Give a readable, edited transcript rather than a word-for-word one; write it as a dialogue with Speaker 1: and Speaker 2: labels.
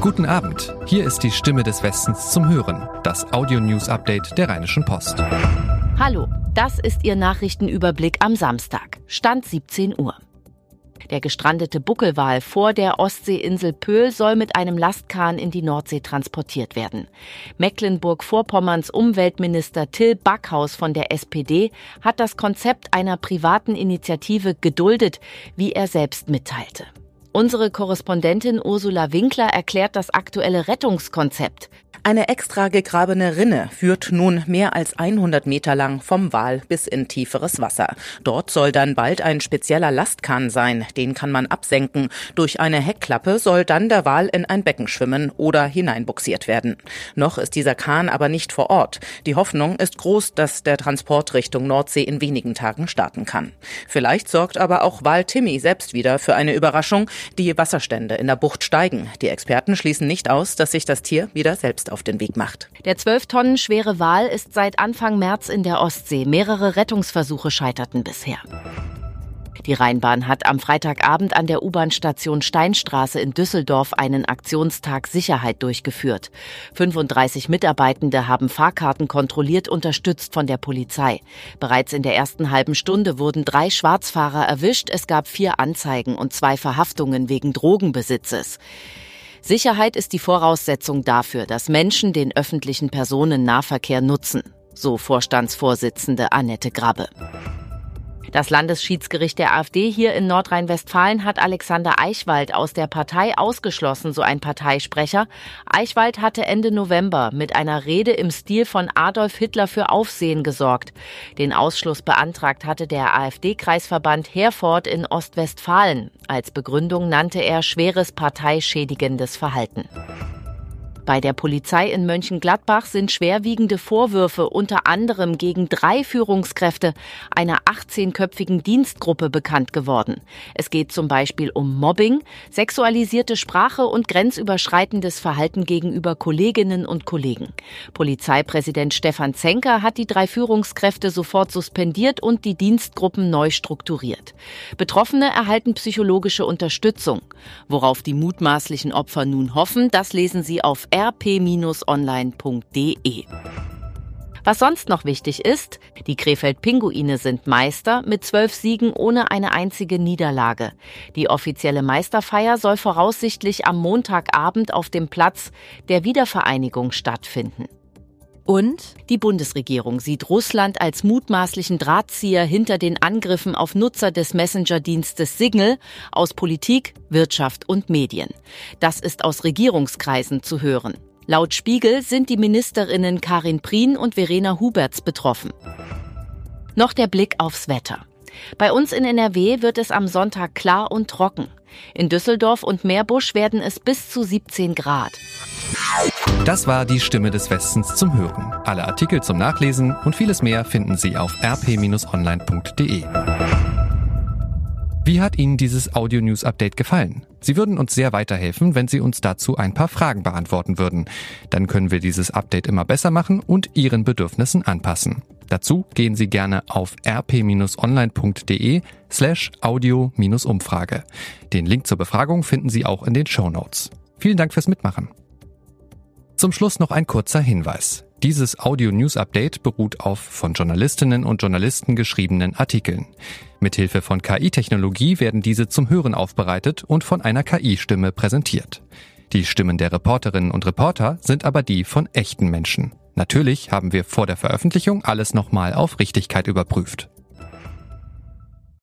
Speaker 1: Guten Abend, hier ist die Stimme des Westens zum Hören, das Audio-News-Update der Rheinischen Post.
Speaker 2: Hallo, das ist Ihr Nachrichtenüberblick am Samstag, Stand 17 Uhr. Der gestrandete Buckelwal vor der Ostseeinsel Pöhl soll mit einem Lastkahn in die Nordsee transportiert werden. Mecklenburg-Vorpommerns Umweltminister Till Backhaus von der SPD hat das Konzept einer privaten Initiative geduldet, wie er selbst mitteilte. Unsere Korrespondentin Ursula Winkler erklärt das aktuelle Rettungskonzept.
Speaker 3: Eine extra gegrabene Rinne führt nun mehr als 100 Meter lang vom Wal bis in tieferes Wasser. Dort soll dann bald ein spezieller Lastkahn sein, den kann man absenken. Durch eine Heckklappe soll dann der Wal in ein Becken schwimmen oder hineinbuxiert werden. Noch ist dieser Kahn aber nicht vor Ort. Die Hoffnung ist groß, dass der Transport Richtung Nordsee in wenigen Tagen starten kann. Vielleicht sorgt aber auch Wal Timmy selbst wieder für eine Überraschung. Die Wasserstände in der Bucht steigen. Die Experten schließen nicht aus, dass sich das Tier wieder selbst auf den Weg macht.
Speaker 2: Der 12 Tonnen schwere Wal ist seit Anfang März in der Ostsee. Mehrere Rettungsversuche scheiterten bisher. Die Rheinbahn hat am Freitagabend an der U-Bahn-Station Steinstraße in Düsseldorf einen Aktionstag Sicherheit durchgeführt. 35 Mitarbeitende haben Fahrkarten kontrolliert, unterstützt von der Polizei. Bereits in der ersten halben Stunde wurden 3 Schwarzfahrer erwischt. Es gab 4 Anzeigen und 2 Verhaftungen wegen Drogenbesitzes. Sicherheit ist die Voraussetzung dafür, dass Menschen den öffentlichen Personennahverkehr nutzen, so Vorstandsvorsitzende Annette Grabbe. Das Landesschiedsgericht der AfD hier in Nordrhein-Westfalen hat Alexander Eichwald aus der Partei ausgeschlossen, so ein Parteisprecher. Eichwald hatte Ende November mit einer Rede im Stil von Adolf Hitler für Aufsehen gesorgt. Den Ausschluss beantragt hatte der AfD-Kreisverband Herford in Ostwestfalen. Als Begründung nannte er schweres parteischädigendes Verhalten. Bei der Polizei in Mönchengladbach sind schwerwiegende Vorwürfe unter anderem gegen 3 Führungskräfte einer 18-köpfigen Dienstgruppe bekannt geworden. Es geht zum Beispiel um Mobbing, sexualisierte Sprache und grenzüberschreitendes Verhalten gegenüber Kolleginnen und Kollegen. Polizeipräsident Stefan Zenker hat die 3 Führungskräfte sofort suspendiert und die Dienstgruppen neu strukturiert. Betroffene erhalten psychologische Unterstützung. Worauf die mutmaßlichen Opfer nun hoffen, das lesen Sie auf rp-online.de. Was sonst noch wichtig ist, die Krefeld-Pinguine sind Meister mit 12 Siegen ohne eine einzige Niederlage. Die offizielle Meisterfeier soll voraussichtlich am Montagabend auf dem Platz der Wiedervereinigung stattfinden. Und die Bundesregierung sieht Russland als mutmaßlichen Drahtzieher hinter den Angriffen auf Nutzer des Messenger-Dienstes Signal aus Politik, Wirtschaft und Medien. Das ist aus Regierungskreisen zu hören. Laut Spiegel sind die Ministerinnen Karin Prien und Verena Huberts betroffen. Noch der Blick aufs Wetter. Bei uns in NRW wird es am Sonntag klar und trocken. In Düsseldorf und Meerbusch werden es bis zu 17 Grad.
Speaker 1: Das war die Stimme des Westens zum Hören. Alle Artikel zum Nachlesen und vieles mehr finden Sie auf rp-online.de. Wie hat Ihnen dieses Audio-News-Update gefallen? Sie würden uns sehr weiterhelfen, wenn Sie uns dazu ein paar Fragen beantworten würden. Dann können wir dieses Update immer besser machen und Ihren Bedürfnissen anpassen. Dazu gehen Sie gerne auf rp-online.de/audio-Umfrage. Den Link zur Befragung finden Sie auch in den Shownotes. Vielen Dank fürs Mitmachen. Zum Schluss noch ein kurzer Hinweis. Dieses Audio-News-Update beruht auf von Journalistinnen und Journalisten geschriebenen Artikeln. Mithilfe von KI-Technologie werden diese zum Hören aufbereitet und von einer KI-Stimme präsentiert. Die Stimmen der Reporterinnen und Reporter sind aber die von echten Menschen. Natürlich haben wir vor der Veröffentlichung alles nochmal auf Richtigkeit überprüft.